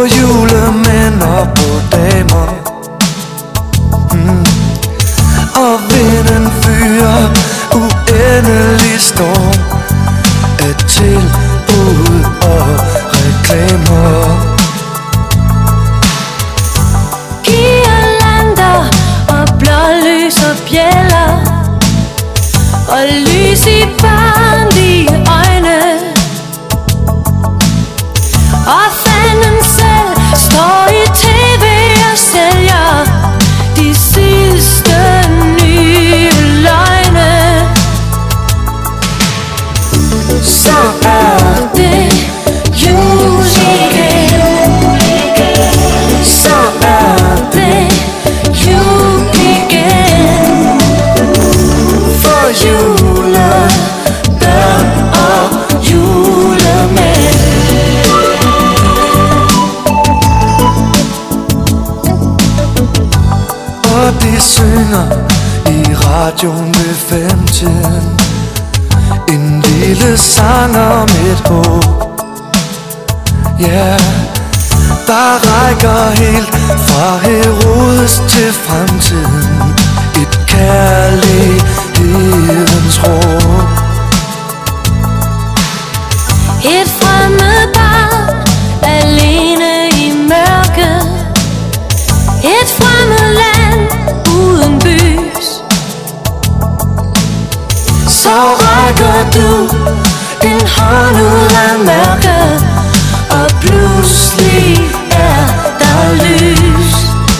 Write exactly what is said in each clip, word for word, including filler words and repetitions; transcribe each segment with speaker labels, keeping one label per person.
Speaker 1: julemænd og på damer. mm. Og vinden fyrer uendelig storm af tilbud og reklamer.
Speaker 2: Girlander og blålys og bjæller og lys i barnlige øjne. Og fanden selv står i tv og sælger de sidste nye løgne. Så er det jul igen. Så er det jul igen. For julebørn og julemænd.
Speaker 1: Og de synger i radioen ved femtiden en lille sang om et håb. Ja, yeah, der rækker helt fra Herodes til fremtiden. Et kærlighedens råb.
Speaker 2: Et fremmed barn alene i mørket. Et fremmed land uden bys. Så rækker du en hånd ud af mørket, og pludselig er der lys.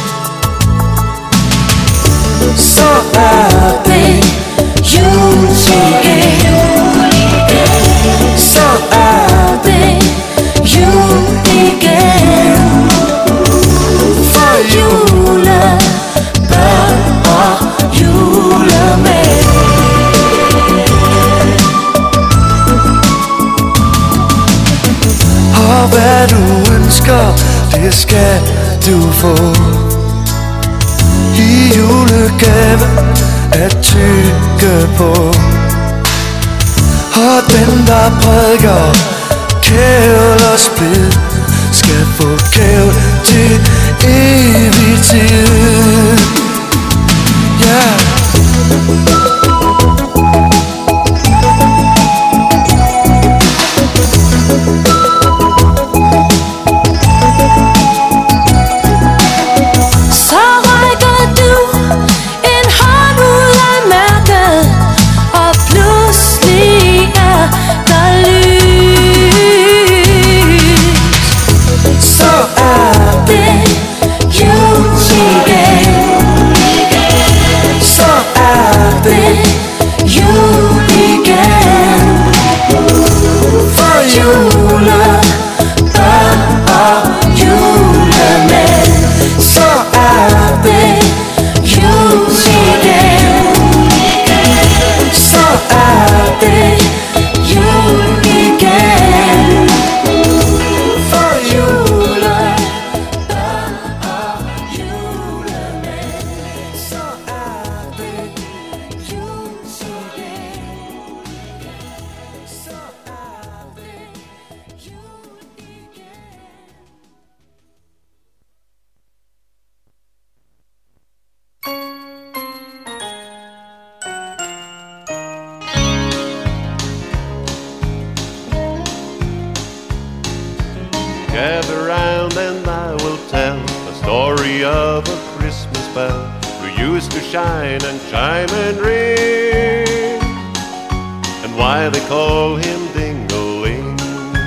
Speaker 2: Så er det jul igen. Så er det jul igen. For julebørn og julemænd.
Speaker 1: Og hvad du ønsker, det skal du få i julegave at tygge på. Og den der prædiker kævel og splid skal få kævel til evig tid. Ja, yeah.
Speaker 3: Gather round and I will tell the story of a Christmas bell who used to shine and chime and ring, and why they call him Ding-a-ling.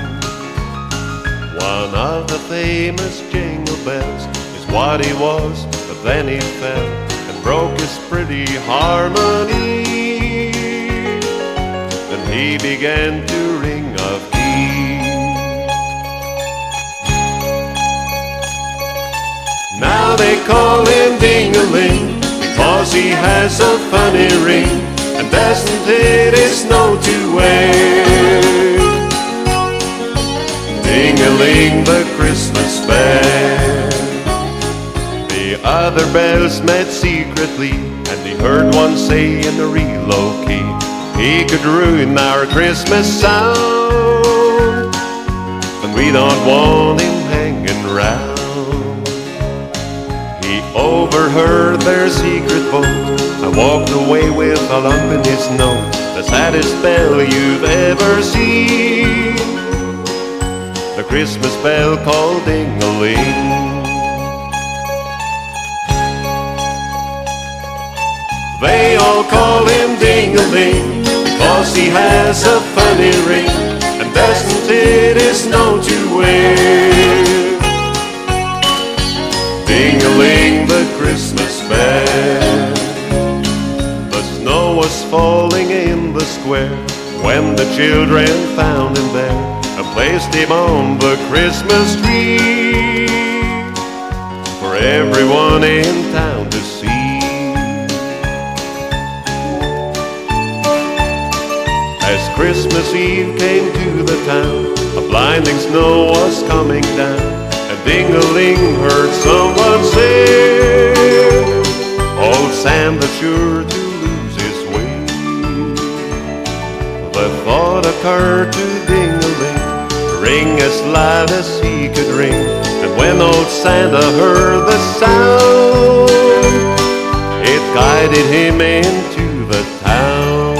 Speaker 3: One of the famous jingle bells is what he was, but then he fell and broke his pretty harmony. Then he began to ring of keys. Now they call him Ding-a-ling because he has a funny ring, and doesn't it is no two-way. Ding-a-ling, the Christmas bell. The other bells met secretly, and he heard one say in a real low key, he could ruin our Christmas sound, and we don't want him here. hanging round. He overheard their secret vote and walked away with a lump in his nose, the saddest bell you've ever seen. The Christmas bell called ding-a-ling. They all call him ding-a-ling because he has a funny ring, and doesn't it is known to wear. Ding-a-ling, the Christmas bell. The snow was falling in the square when the children found him there and placed him on the Christmas tree for everyone in town to see. As Christmas Eve came to the town, a blinding snow was coming down, and ding-a-ling heard someone say, old Santa's sure to lose his way. The thought occurred to ding-a-ling, ring as loud as he could ring, and when old Santa heard the sound, it guided him into the town.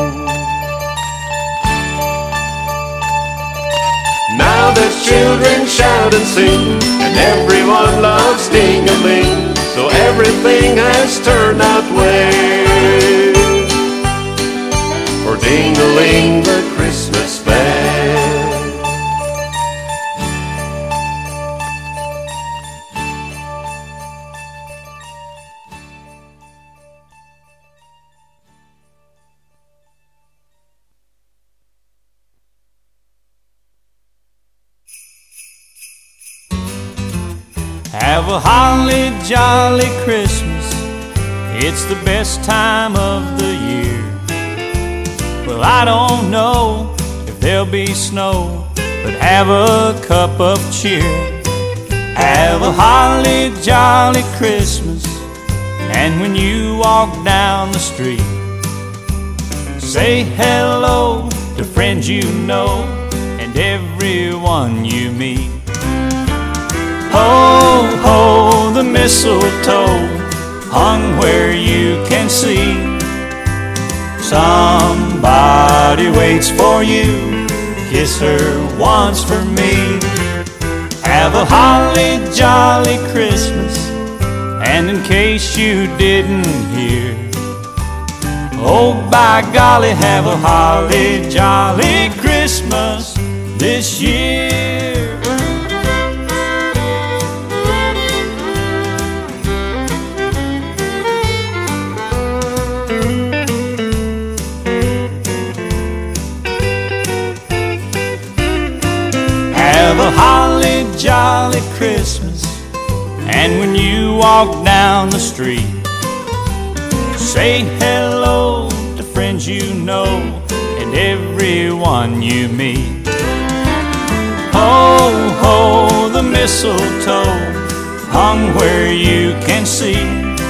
Speaker 3: Now the children shout and sing, and everyone loves ding-a-ling, so everything has turned out well for ding-a-ling, the Christmas bell.
Speaker 4: Have a holly jolly Christmas, it's the best time of the year. Well, I don't know if there'll be snow, but have a cup of cheer. Have a holly jolly Christmas, and when you walk down the street, say hello to friends you know and everyone you meet. Ho, ho, the mistletoe hung where you can see. Somebody waits for you, kiss her once for me. Have a holly jolly Christmas, and in case you didn't hear, oh by golly, have a holly jolly Christmas this year. Have a holly jolly Christmas, and when you walk down the street, say hello to friends you know and everyone you meet. Ho, ho, the mistletoe hung where you can see.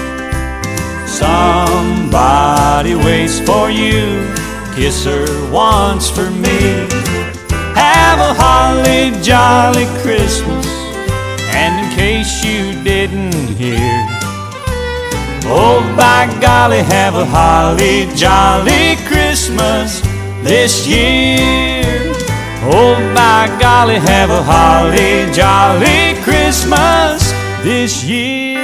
Speaker 4: Somebody waits for you, kiss her once for me. Have a holly jolly Christmas, and in case you didn't hear, oh by golly, have a holly jolly Christmas this year. Oh by golly, have a holly jolly Christmas this year.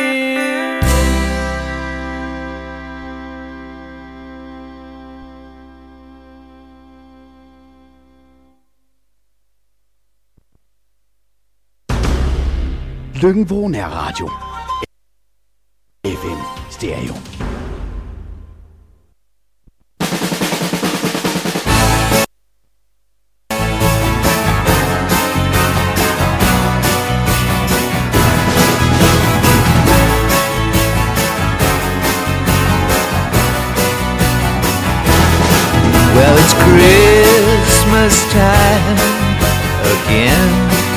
Speaker 5: Lyngbo Nærradio F M Stereo.
Speaker 1: Well, it's Christmas time again.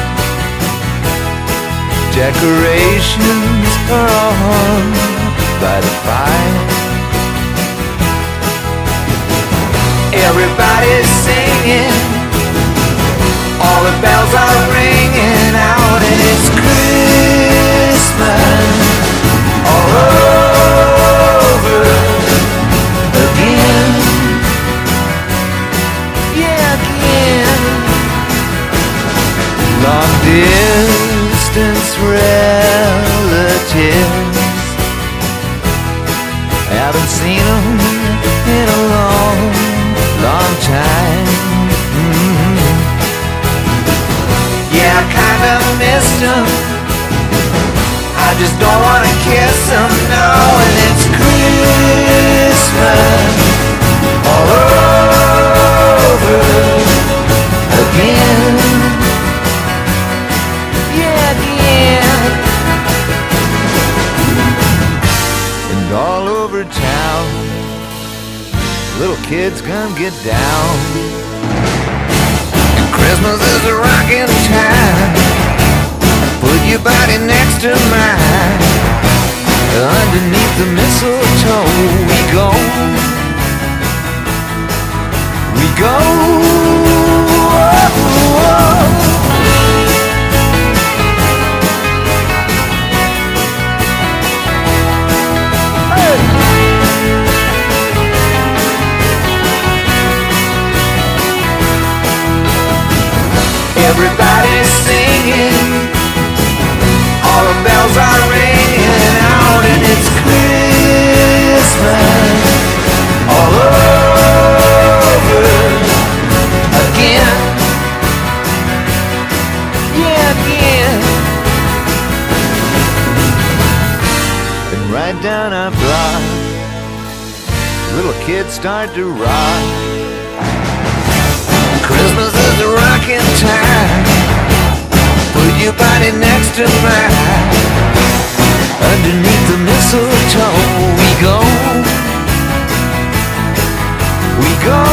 Speaker 1: Decorations are on by the fire. Everybody's singing, all the bells are ringing out, and it's
Speaker 6: distant relatives. Haven't seen them in a long, long time. Mm-hmm. Yeah, I kinda missed them. I just don't wanna kiss them now. And it's Christmas all over again. Yeah, again. And all over town, little kids come get down. And Christmas is a rockin' time. Put your body next to mine. Underneath the mistletoe we go. We go. Oh, oh. Hey. Everybody's singing. All the bells are ringing out, and it's Christmas all over again. Yeah, again. And right down our block, little kids start to rock. Christmas is a rockin' time. Put your body next to mine. Underneath the mistletoe we go. We go.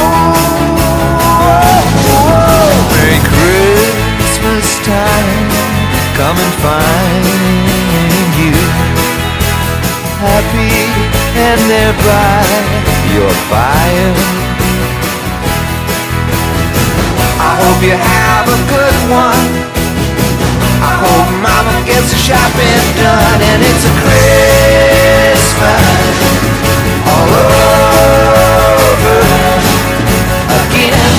Speaker 6: Merry Christmas time. Come and find you happy and there by your fire. I hope you have a good one. I hope mama gets the shopping done. And it's a Christmas all over again.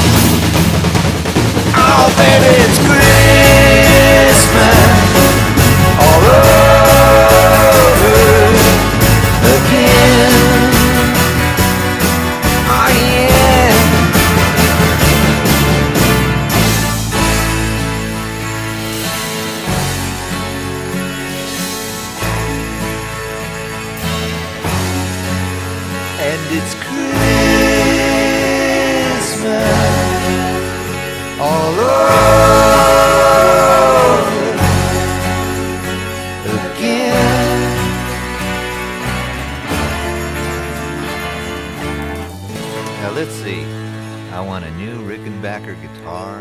Speaker 6: Oh baby, it's Christmas all over again. Oh yeah. And it's Christmas all over again. Now let's see. I want a new Rickenbacker guitar,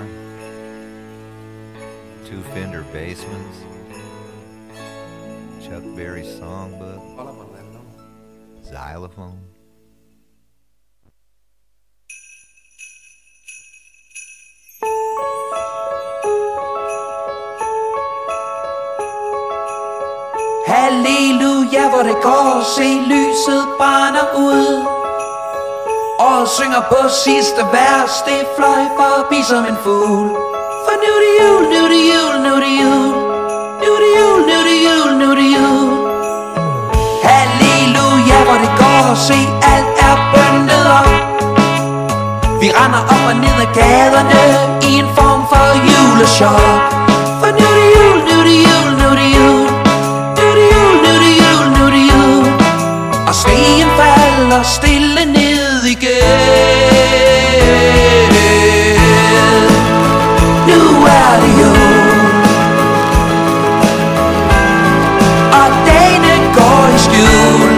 Speaker 6: two Fender Bassmans, Chuck Berry songbook, xylophone.
Speaker 7: Halleluja, hvor det går, se lyset brænder ud. Og synger på sidste vers, det fløj forbi som en fugl. For nu er det jul, nu er det jul, nu er det jul. Nu er det jul, nu er det jul, nu er det jul. Halleluja, hvor det går, se alt er bundet op. Vi render op og ned ad gaderne i en form for juleshop. For nu er det jul, nu er det jul, nu er det jul. Og sneen falder stille ned igen. Nu er det jul, og dagene går i skjul.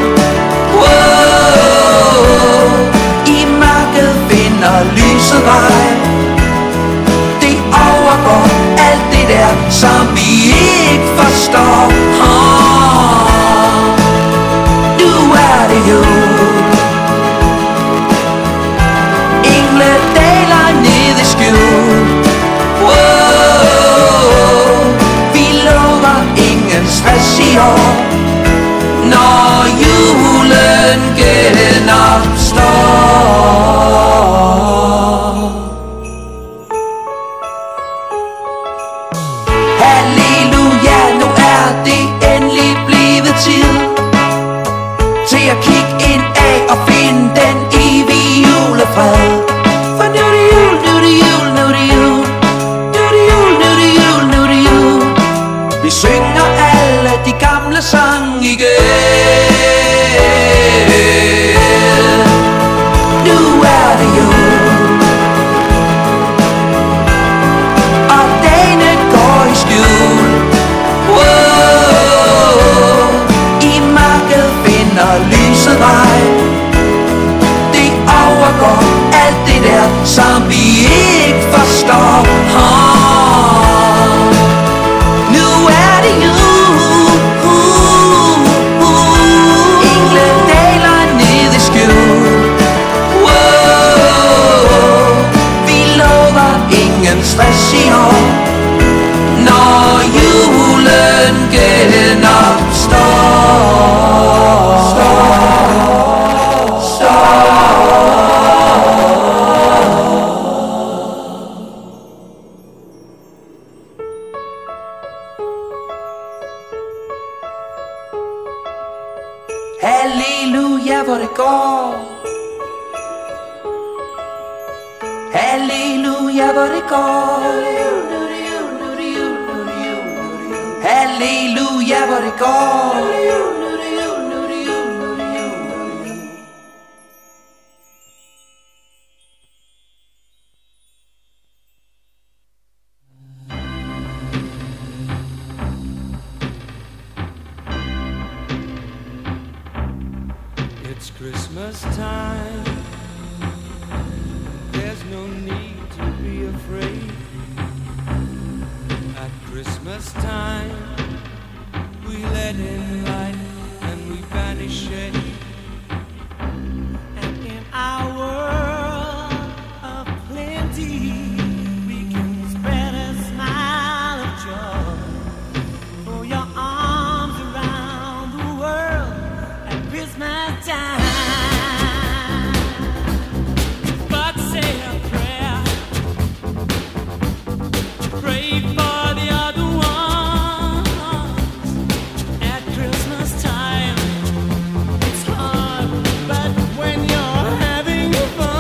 Speaker 7: Wow. I mørket finder lyset vej. Det overgår alt det der, som vi ikke forstår. Engle daler ned i skjul. Wow. Vi lover ingen stress i år, når julen genopstår. Halleluja, Vi synger alle de gamle sange igen. Nu er det jul, og dagene går i skjul. Wow, i mørket finder lyset vej. Det overgår alt det der, som vi ikke forstår. Nu er det jul, engle daler ned i skjul. Wow, vi lover ingen stress i år, når julen genopstår. Halleluja, hvor det går. Halleluja, hvor det går. Halleluja, hvor det går.
Speaker 8: It's Christmas time. There's no need to be afraid. At Christmas time, we let in light and we banish shade. And in our world of plenty, we can spread a smile of joy. Throw your arms around the world at Christmas time. But say a prayer, pray for the other ones. At Christmas time, it's hard, but when you're having fun,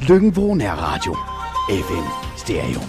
Speaker 5: Lyngvå Nærradio. F M Stereo.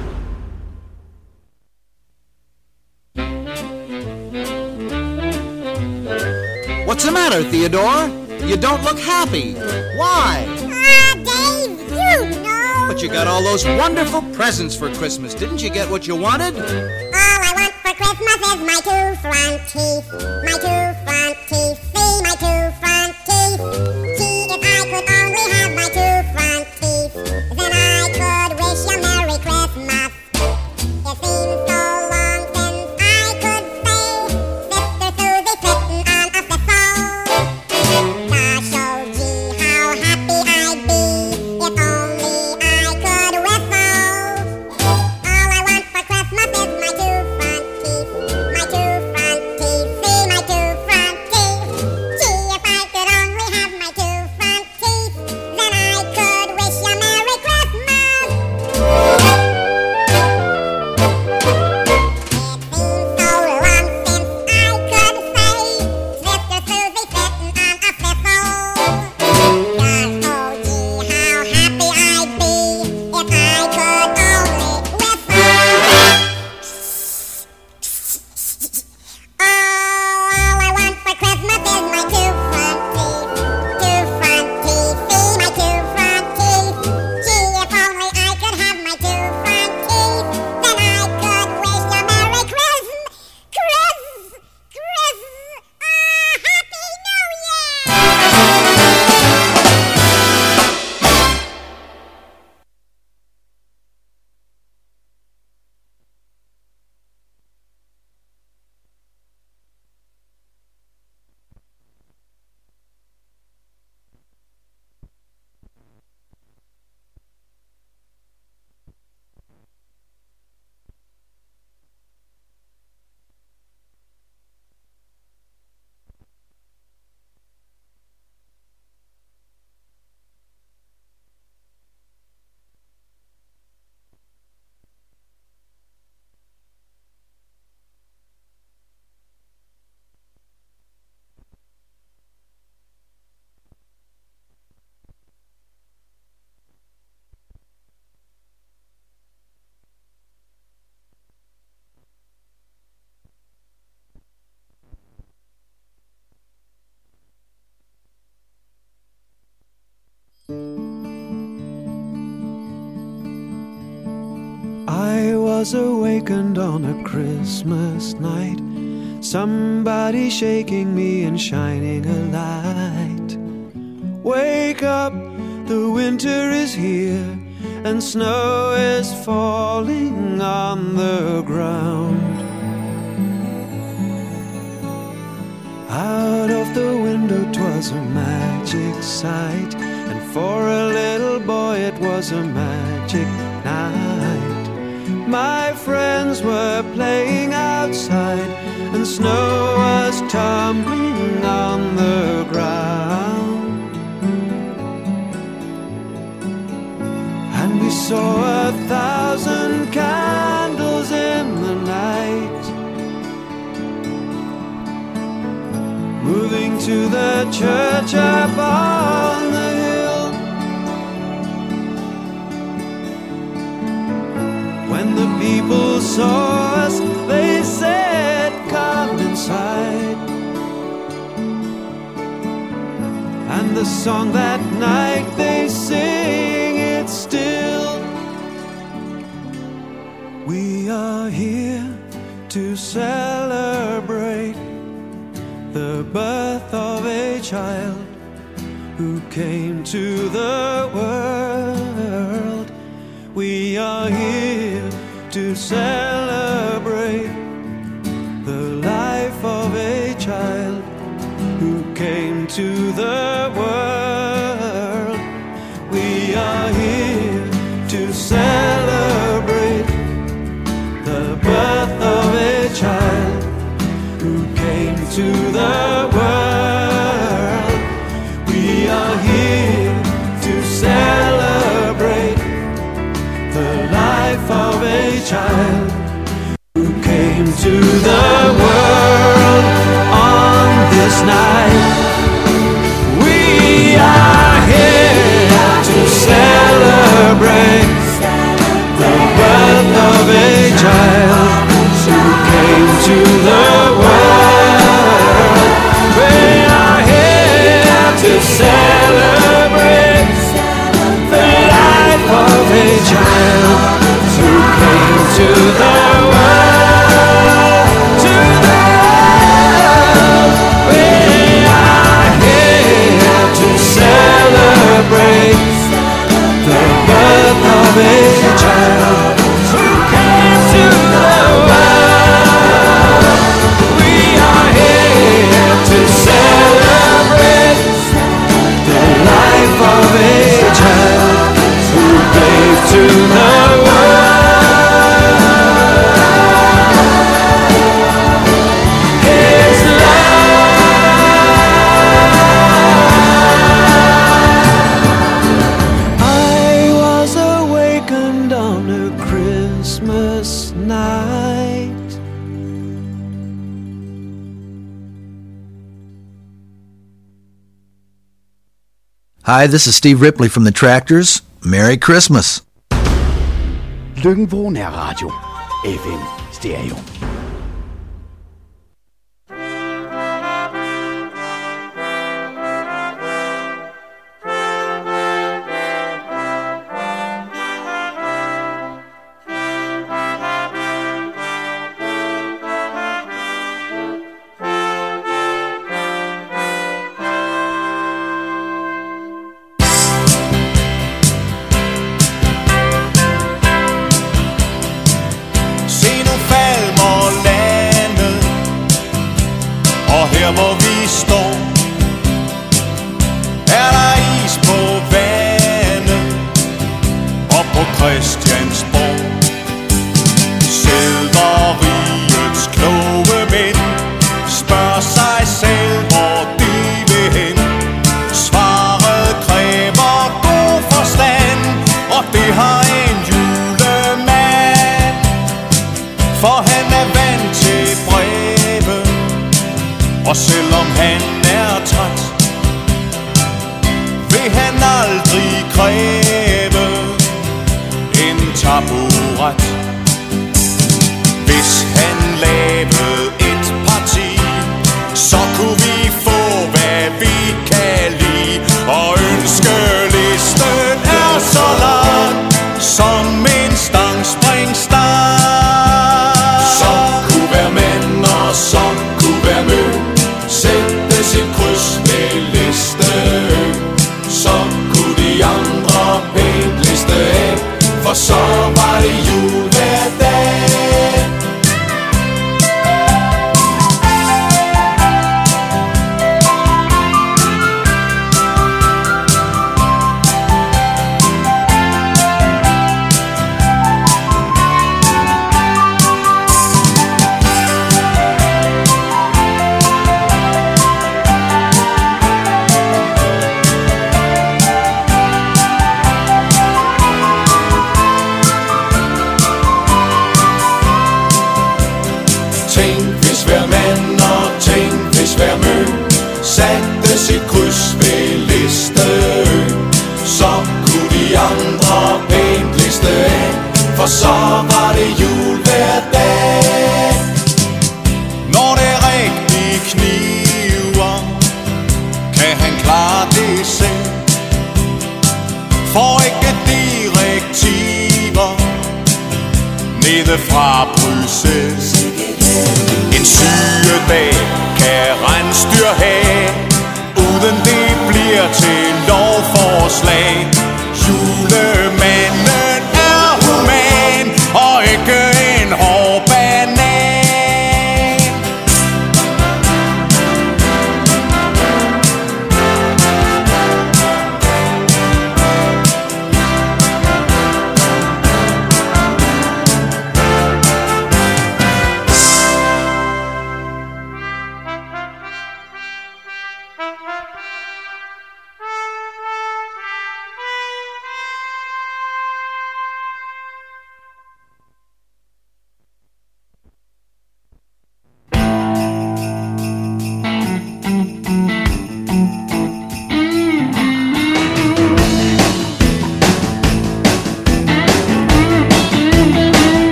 Speaker 9: What's the matter, Theodore? You don't look happy. Why?
Speaker 10: Ah, Dave, you know.
Speaker 9: But you got all those wonderful presents for Christmas. Didn't you get what you wanted?
Speaker 10: All I want for Christmas is my two front teeth. My two front teeth. See my two front teeth. Gee, if I could only have my two front teeth, then I could wish you Merry Christmas. It seems so long since I could say Sister Susie sitting on a thistle. Gosh, oh gee, how happy I'd be if only I could whistle. All I want for Christmas is my two front teeth. My two front teeth. See my two front teeth. Gee, if I could only have my two front teeth, then I could wish you Merry Christmas. It seems so long since I could say Sister Susie sitting on a thistle. Gosh, oh gee, how happy I'd be if I could only whistle. Oh, all I want for Christmas is my two front teeth. Two front teeth. See my two front teeth. Gee, if only I could have my two front teeth, then I could wish you Merry Christmas. Chris, Chris, ah, Happy New Year!
Speaker 1: I was awakened on a Christmas night, somebody shaking me and shining a light. Wake up, the winter is here, and snow is falling on the ground. Out of the window 'twas a magic sight, and for a little boy it was a magic night. My friends were playing outside, and snow was tumbling on the ground. And we saw a thousand candles in the night, moving to the church up on the hill. When the people saw us, they said, "Come inside." And the song that night they sing it still. We are here to celebrate the birth of a child who came to the world. We are here to celebrate the life of a child who came to the world. We are here to celebrate the birth of a child who came to the world. We are here to celebrate the life of a child who came to the world on this night. We are here to celebrate night.
Speaker 11: Hi, this is Steve Ripley from the Tractors. Merry Christmas.
Speaker 5: Lykken er radio. F M Stereo.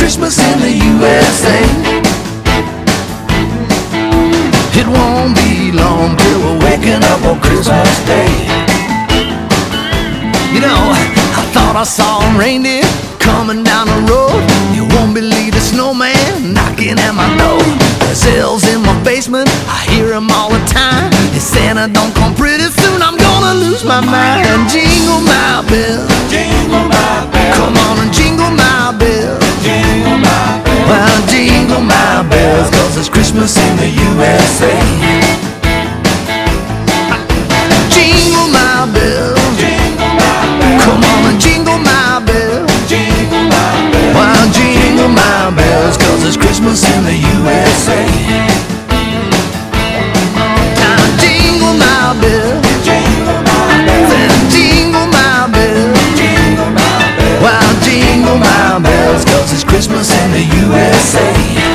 Speaker 6: Christmas in the U S A. It won't be long till we're waking up on Christmas Day. You know, I thought I saw a reindeer coming down the road. You won't believe the snowman knocking at my door. There's elves in my basement, I hear them all the time. If Santa don't come pretty soon, I'm gonna lose my mind. Jingle my bells, jingle my bells, come on and jingle my bells, jingle my bells. Well, jingle my bells, cause it's Christmas in the U S A. Jingle my bells, jingle my bells, come on and jingle my bells, jingle my bells. Well, jingle my bells, cause it's Christmas in the U S A. Now jingle my bells, jingle my bells, then jingle my bells, jingle my bells. Well, jingle my bells, cause it's Christmas in the U S A.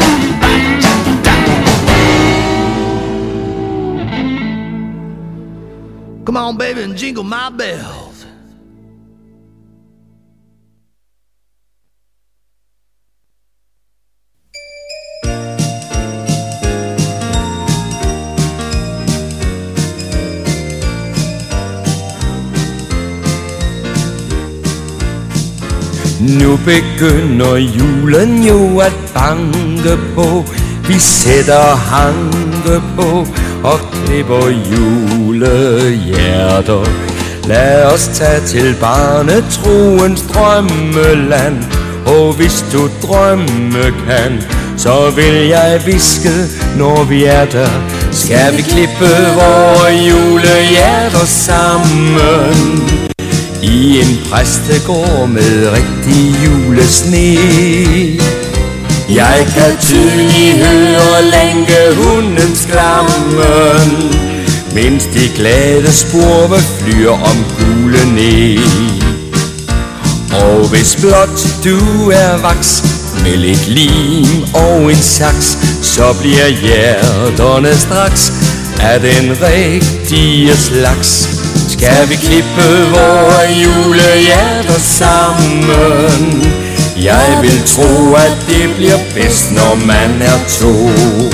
Speaker 6: Come on, baby, and jingle my bells.
Speaker 12: Nu begynder julen jo at banke på. Vi sætter hanke på og klipper julehjerter. Lad os tage til barnetroens drømmeland. Og hvis du drømme kan, så vil jeg hviske, når vi er der. Skal vi klippe vore julehjerter sammen i en præstegård med rigtig julesne. Jeg kan tydeligt høre lænkehunden sklammen, mens de glade spurve flyr om gule næ. Og hvis blot du er vaks med lidt lim og en saks, så bliver hjerterne straks af den rigtige slags. Skal vi klippe vore julehjerter sammen? Jeg vil tro, at det bliver bedst, når man er to.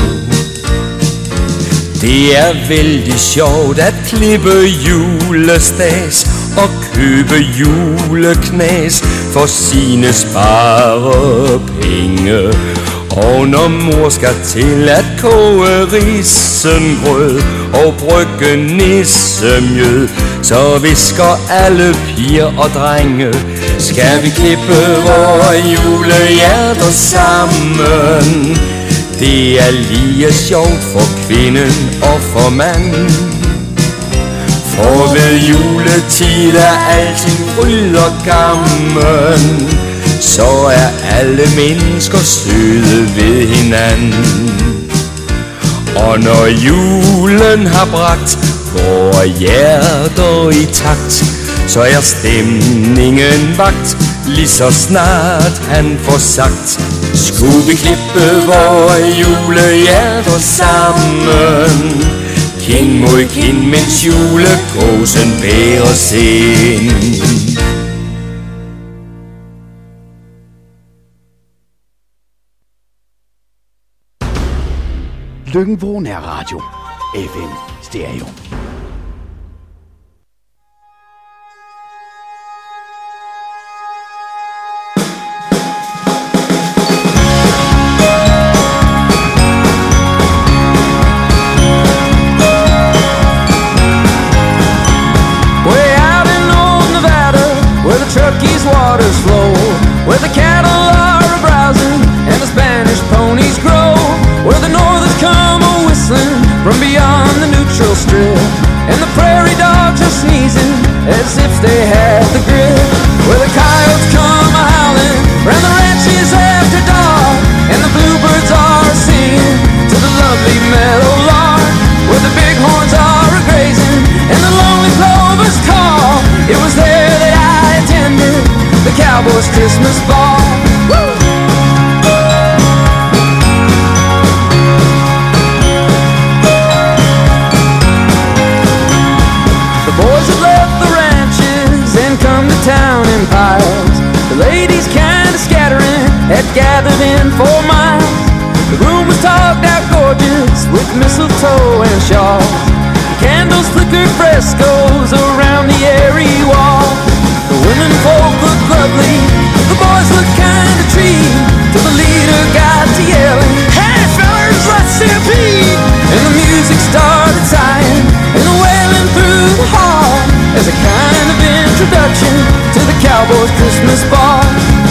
Speaker 12: Det er vældig sjovt at klippe julestas og købe juleknas for sine sparepenge. Og når mor skal til at koge risengrød og brygge nissemjød, så visker alle piger og drenge: skal vi klippe vore julehjerter sammen? Det er lige sjovt for kvinden og for manden. For ved juletid er alting fryd og gammen, så er alle mennesker søde ved hinanden. Og når julen har bragt vore hjerter i takt, så er stemningen vagt, lige så snart han får sagt: skulle vi klippe vore julehjerter sammen, kind mod kind, mens julekrosen bæres ind.
Speaker 5: Løkken-Vrå Nærradio. F M Stereo.
Speaker 13: Truckies waters flow, where the cattle are a-browsing and the Spanish ponies grow, where the northers come a-whistling from beyond the neutral strip. had gathered in four miles. The room was talked out gorgeous with mistletoe and shawls. Candles flickered frescoes around the airy wall. The women folk looked lovely, the boys looked kinda tree, till the leader got to yelling, "Hey fellas, let's stampede!" And the music started sighing and wailing through the hall as a kind of introduction to the Cowboys' Christmas ball.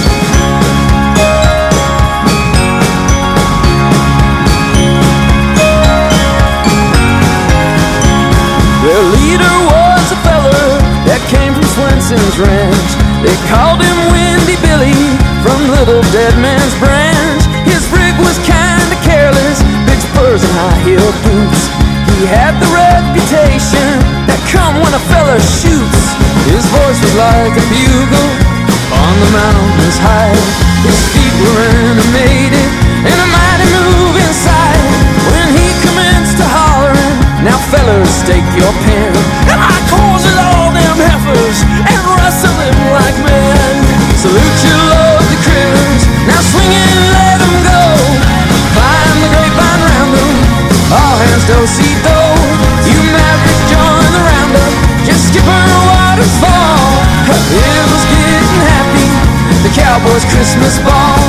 Speaker 13: Their leader was a feller that came from Swenson's ranch. They called him Windy Billy from Little Dead Man's Branch. His rig was kinda careless, big spurs and high-heeled boots. He had the reputation that come when a fella shoots. His voice was like a bugle on the mountain's high. His feet were animated and a mighty move inside. When he commenced to hollering, "Now fellers, stake your pen, and I calls it all them heifers and rustle them like men. Salute your lovely critters, now swing and let them go. Climb the grapevine round them, all hands do-si-do. You mavericks join the roundup, just skip her waterfall." It was getting happy, the Cowboys' Christmas ball.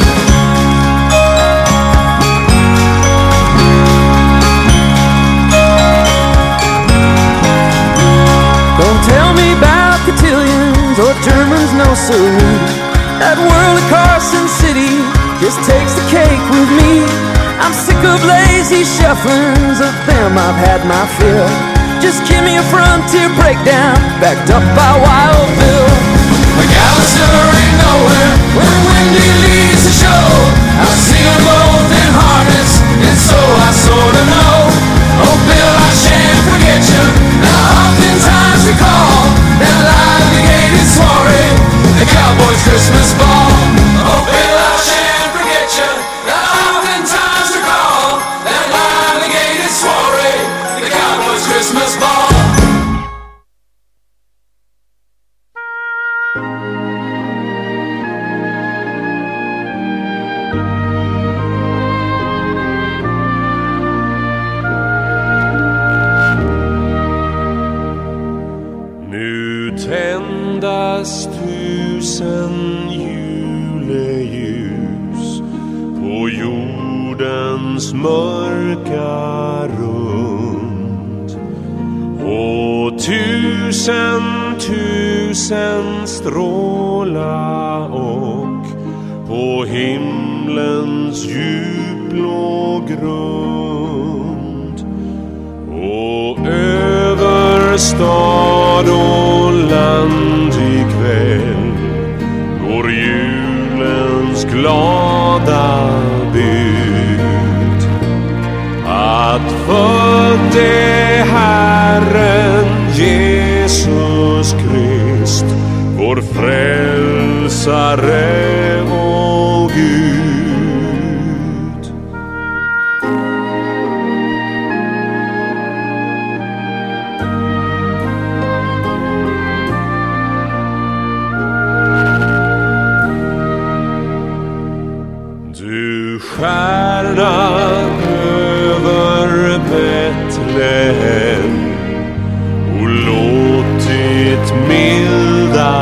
Speaker 13: Don't tell me about cotillions or Germans, no siree. That world of Carson City just takes the cake with me. I'm sick of lazy shufflings, of them I've had my fill. Just give me a frontier breakdown, backed up by Wild Bill. McAllister ain't nowhere when Wendy leads the show. I'll sing them both in harness, and so I sorta know. Oh Bill, I shan't forget you, now oftentimes recall that lively gated soiree, the Cowboys' Christmas ball. Oh Bill, I shan't forget you, now oftentimes recall that lively gated soiree, the Cowboys' Christmas ball.
Speaker 3: Tusen juleljus på jordens mörka rund, och tusen, tusen stråla och på himlens djupblå grund, och över stad och land ikväll går julens glada bud, att född är Herren Jesus Krist, vår frälsare och Gud. Stjärna över Betlehem och låtit milda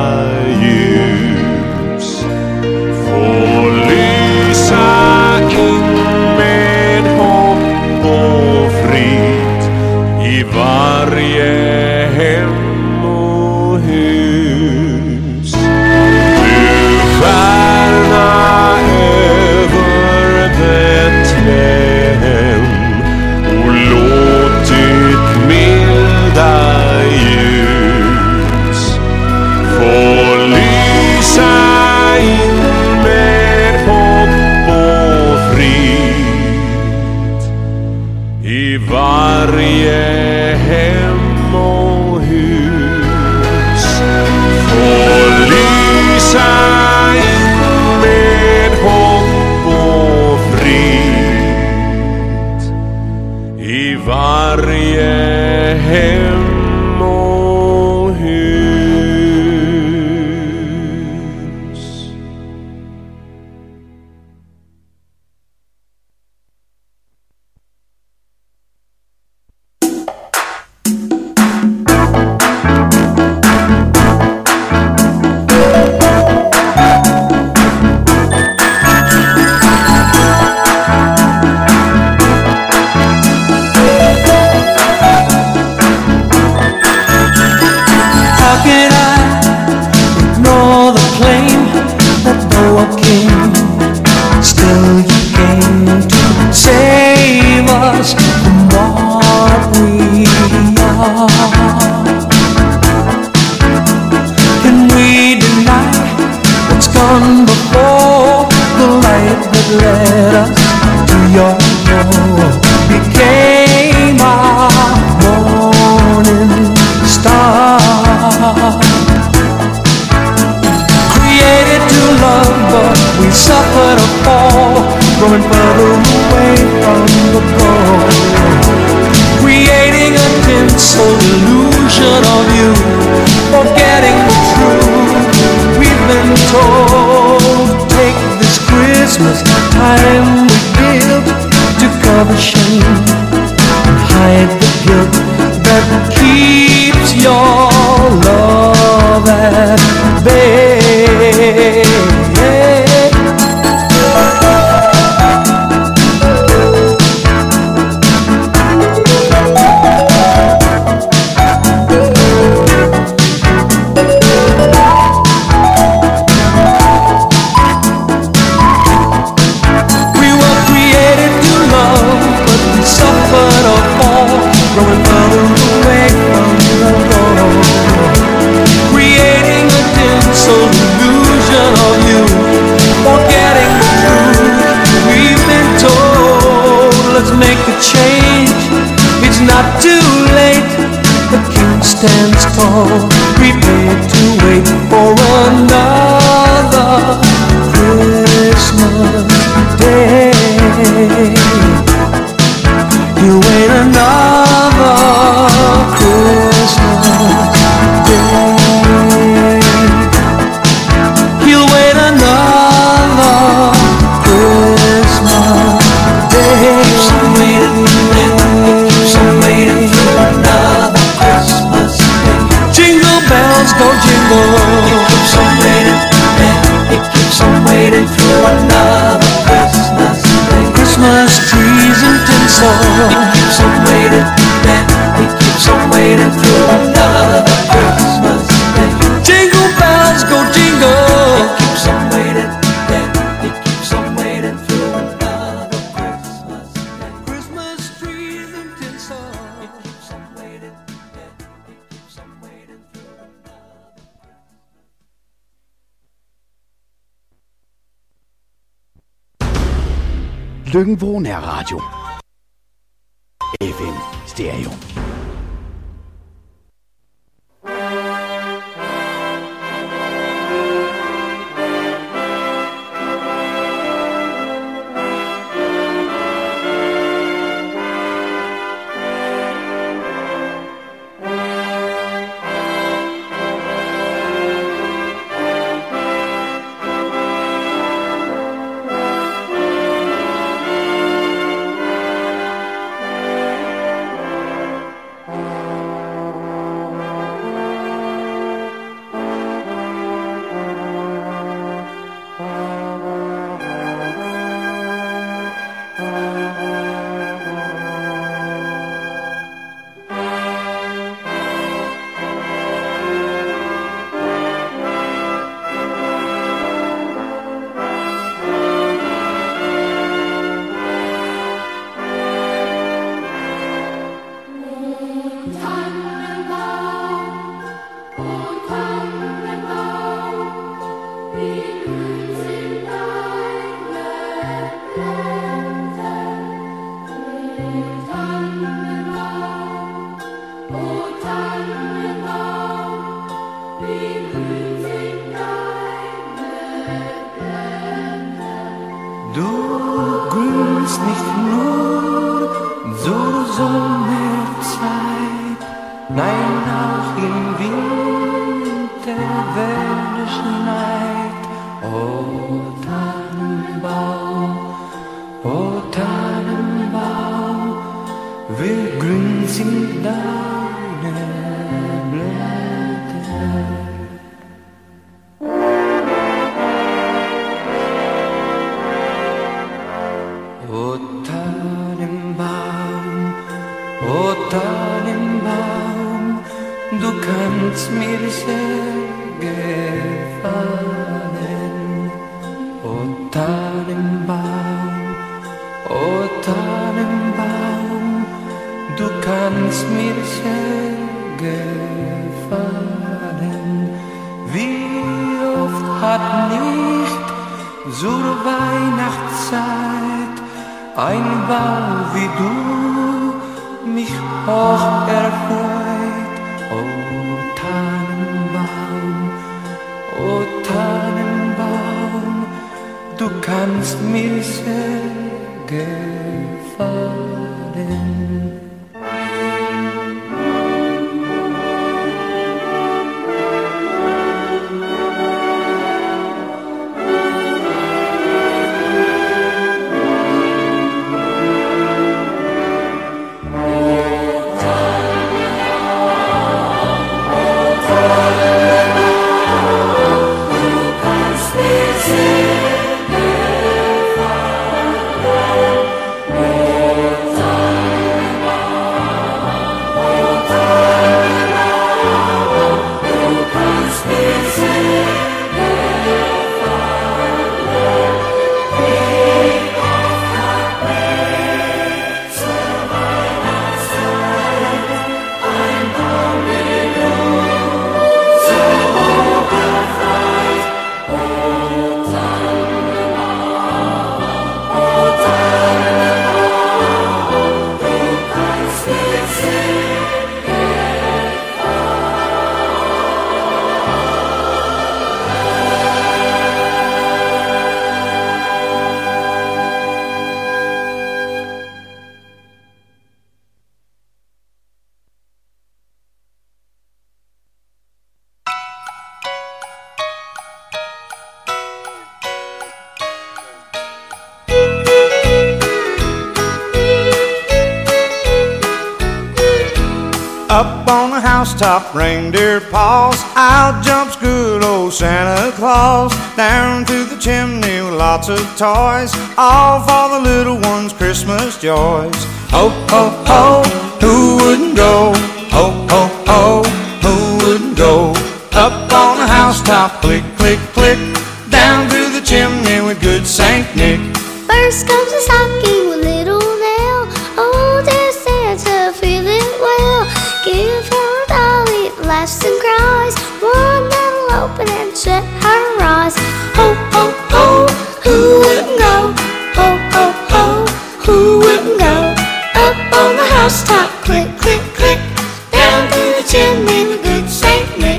Speaker 3: ljus få lysa in med hopp och frid i varje hem och hus. Du stjärna över Betlehem,
Speaker 14: still you came to save us from what we are. Can we deny what's gone before? The light that led us to your door became our morning star. Created to love, but we suffered a fall, growing further away from the goal. Creating a tinsel illusion of you, forgetting the truth. We've been told, take this Christmas time we built to cover shame and hide the guilt that keeps your love at bay. Stands tall, prepared to wait for another Christmas day. You wait another Christmas day. You'll wait another Christmas day. Keeps on waiting, keeps on waiting for another Christmas. Bells go jingle. It keeps on waiting, man. It keeps on waiting for another Christmas day. Christmas trees and tinsel. It keeps on waiting, man. It keeps on waiting for another Christmas day. Jingle bells go jingle. It keeps on waiting, man. It keeps on waiting for another Christmas day. Christmas trees and tinsel. It keeps on waiting, man. It keeps on waiting.
Speaker 5: Lyngvå Nærradio. F M Stereo.
Speaker 14: Du kannst mir sehr gefallen, O Tannenbaum.
Speaker 13: kannst mir sehr gefallen. Wie oft hat nicht zur Weihnachtszeit ein Ball wie du mich hoch erfreut. Oh Tannenbaum, oh Tannenbaum, du kannst mir sehr gefallen.
Speaker 15: Up on the housetop, reindeer paws, I'll jumps good old Santa Claus. Down to the chimney with lots of toys, all for the little ones' Christmas joys. Ho, ho, ho, who wouldn't go? Ho, ho, ho, who wouldn't go? Up on the housetop, click, click, click, down to the chimney with good Saint Nick.
Speaker 16: First comes the stocking with little Nell. Oh, dear Santa, feel it well. Give her a doll, it laughs and cries, one that'll open and shut her eyes. Ho, ho, ho, who wouldn't go? Ho, ho, ho, who wouldn't go? Up on the housetop, click, click, click, down to the chimney with good Saint Nick.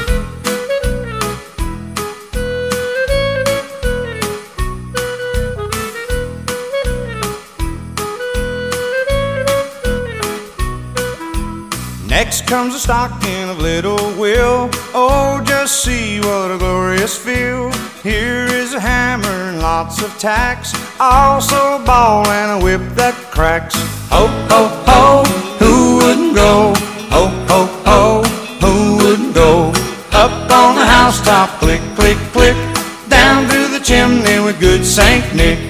Speaker 15: Next comes a stocking of little Will. Oh, just see what a glorious feel. Here is a hammer and lots of tacks, also a ball and a whip that cracks. Ho, ho, ho, who wouldn't go? Ho, ho, ho, who wouldn't go? Up on the housetop, click, click, click, down through the chimney with good Saint Nick.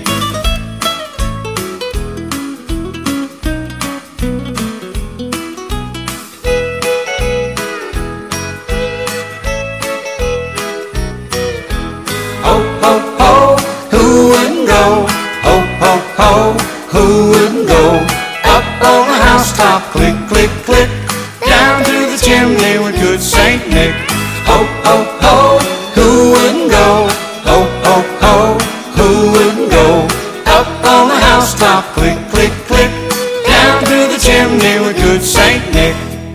Speaker 15: Who wouldn't go? Up on the housetop, click, click, click, down to the chimney with good Saint Nick. Ho, ho, ho, who wouldn't go? Ho, ho, ho, who wouldn't go? Up on the housetop, click, click, click, down to the chimney with good Saint Nick.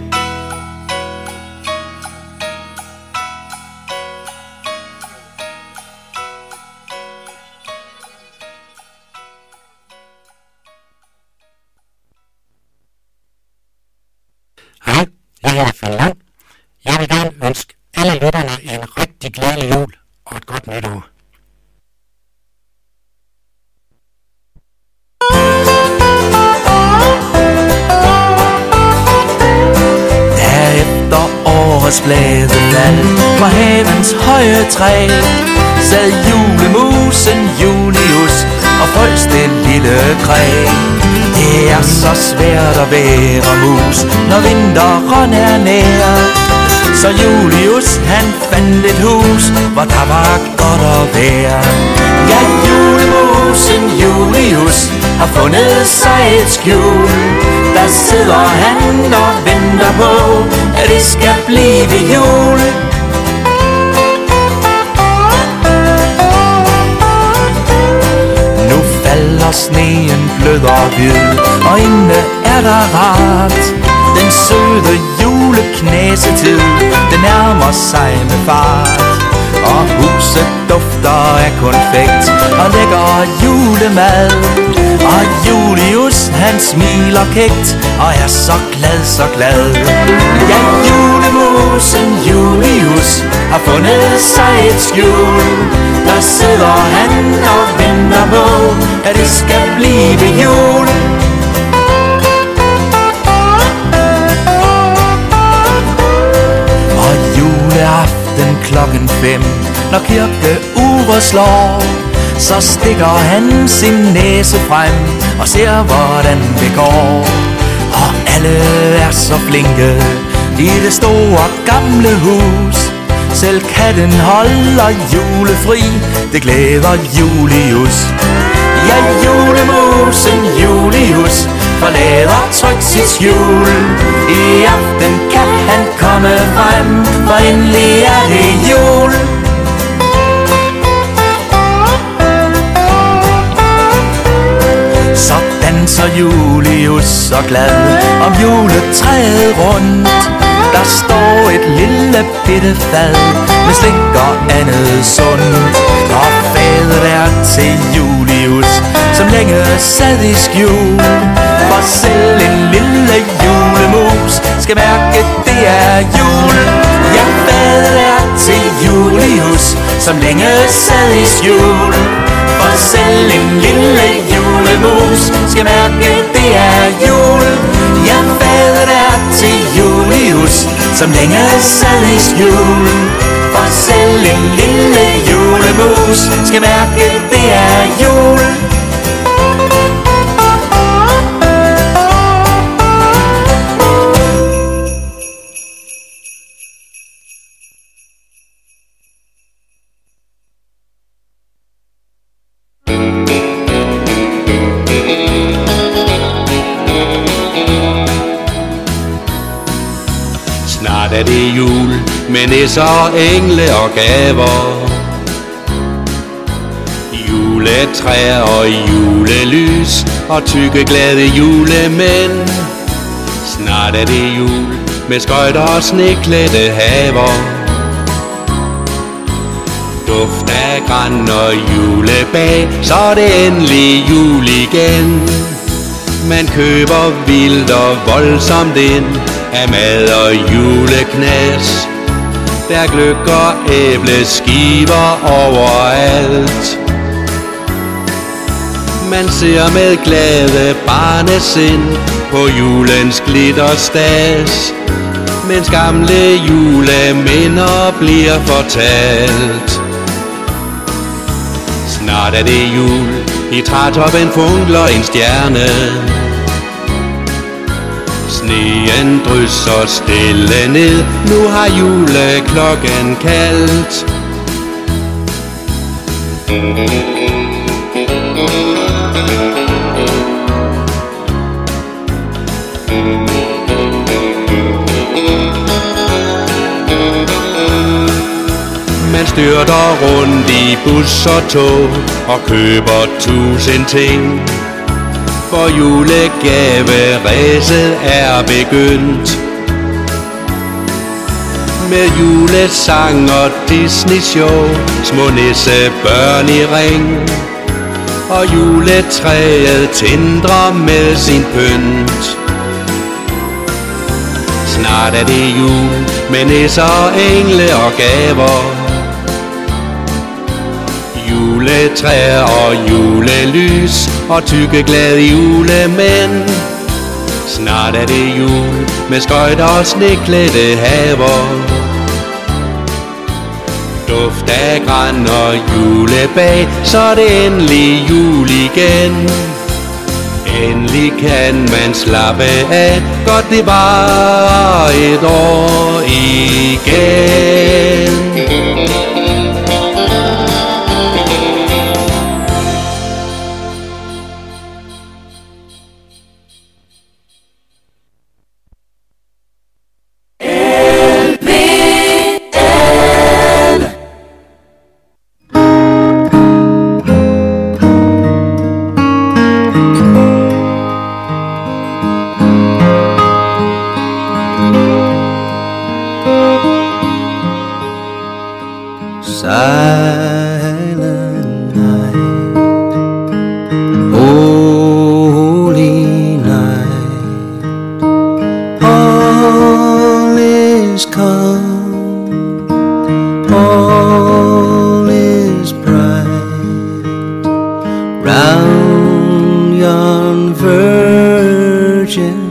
Speaker 17: Hej, jeg hedder Finn Lang. Jeg vil gerne ønske alle lytterne en rigtig glædelig jul og et godt nytår.
Speaker 18: Der efter årets bladefald på havens høje træ sad julemusen Julius og frøs den lille kræ. Det er så svært at være mus, når vinteren er nær. Så Julius han fandt et hus, hvor der var godt at være. Ja, julemusen Julius har fundet sig et skjul. Der sidder han og venter på, at det skal blive jul. Nu falder sneen blød og hvid, og inde er der rart. Den søde juleknæsetid, den nærmer sig med fart. Og huset dufter af konfekt og lækker julemad. Og Julius han smiler kægt og er så glad, så glad. Ja, julemusen Julius har fundet sig et skjul. Der sidder han og venter på, at det skal blive jul. Og juleaften klokken fem, når kirkeuret slår, så stikker han sin næse frem og ser hvordan det går. Og alle er så flinke i det store gamle hus. Selv katten holder julefri, det glæder Julius. Ja, julemusen Julius forlader trygt sit skjul. I aften kan han komme frem, for endelig er det jul. Så danser Julius så glad om juletræet rundt. Der står et lille bitte fad med slik og andet sundt. Og fadet er til Julius, som længe sad i skjul. For selv en lille julemus skal mærke, det er jul. Ja, fadet er til Julius, som længe sad i skjul. For selv en lille julemus skal mærke, det er jul. Ja, fadet er til Julius, som længe sad i skjul. For selv en lille julemus skal mærke, det er jul.
Speaker 19: Snart er det jul med nisser, engle og gaver, juletræer og julelys og tykke glade julemænd. Snart er det jul med skøjter og sneklædte haver, duft af gran og julebag, så er det endelig jul igen. Man køber vildt og voldsomt ind af mad og juleknas. Der gløgg og æbleskiver overalt. Man ser med glade barnesind på julens glitterstas, mens gamle juleminder bliver fortalt. Snart er det jul, i trætoppen funkler en stjerne. Sneen drysser stille ned, nu har juleklokken kaldt. Man styrter rundt i bus og tog og køber tusind ting, for julegaveræset er begyndt. Med julesang og Disney-show, små nissebørn i ring, og juletræet tindrer med sin pynt. Snart er det jul med nisser, engle og gaver, juletræer og julelys og tykke glade julemænd. Snart er det jul med skøjter og sneklædte haver, duft af gran og julebag, så er det endelig jul igen. Endelig kan man slappe af, godt det var et år igen.
Speaker 1: young virgin